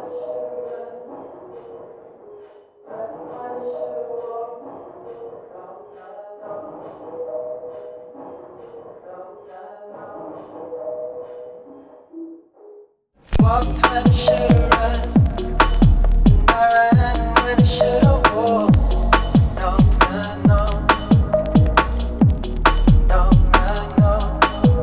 Walked when I should've run, and I ran when I should've walked. No, no, no, no, no.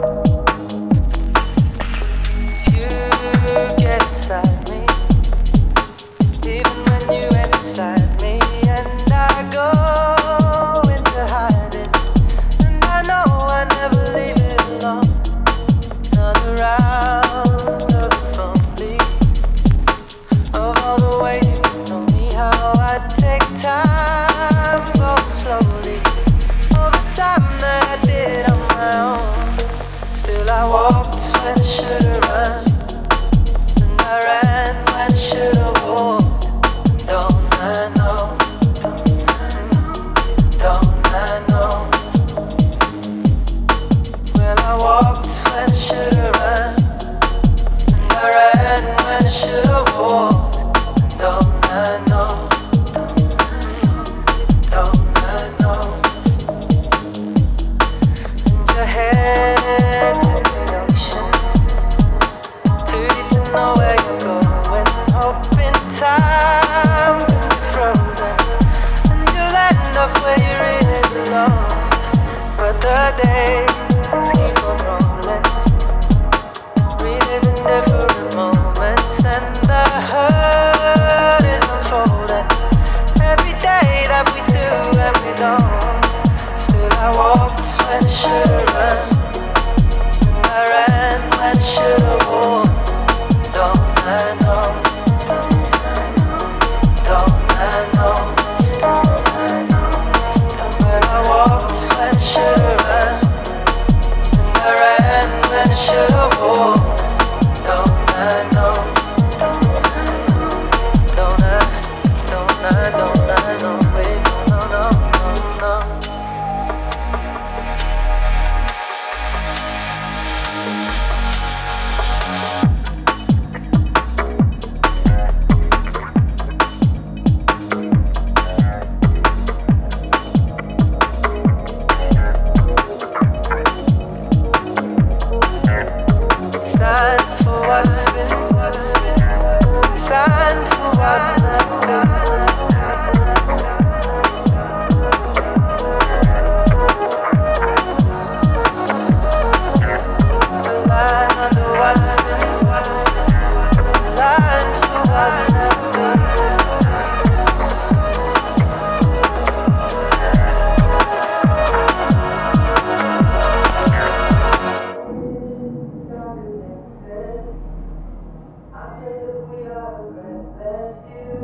You get inside me, even when you ain't beside me, and I go into hiding, and I know I never leave it alone. Another round of the phone leak of all the ways you know me, how I take time going slowly over time that I did on my own. Still I walked when I should've run, and I ran when I should've walked. Don't I know? Don't I know? Well, I walked when I should've run, and I ran when I should've walked. Don't I know? Don't I know? And your head's in the ocean, too deep to know where you're going. Hoping time can be frozen, and you'll end up where you really belong. But the days keep on rolling, reliving different moments, and the hurt is unfolding. Every day that we do and we don't. Still I walked when I should've run, and I ran when I should've walked. Don't I know? Don't I know? Well, I walked when I should've run, and I ran when I should've walked. Don't I know? Don't I? Don't I? Don't I know? Wait, no, no, no, no. Sign for what's been, sign for what not been. A line under what's been, a line for what not been. I think that we are restless, you